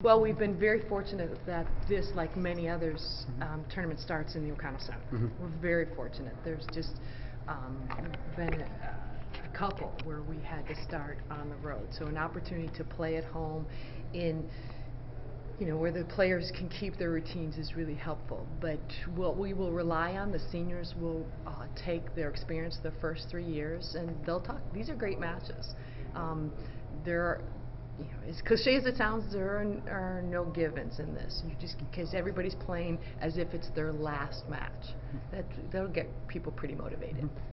Well, we've been very fortunate that this, like many others, tournament starts in the O'Connell Center. We're very fortunate. There's just been a couple where we had to start on the road. So an opportunity to play at home in, where the players can keep their routines is really helpful. But what we will rely on, the seniors will take their experience the first 3 years, and they'll talk. These are great matches. There are, as cliche as it sounds, there are no givens in this. Because everybody's playing as if it's their last match. That'll get people pretty motivated.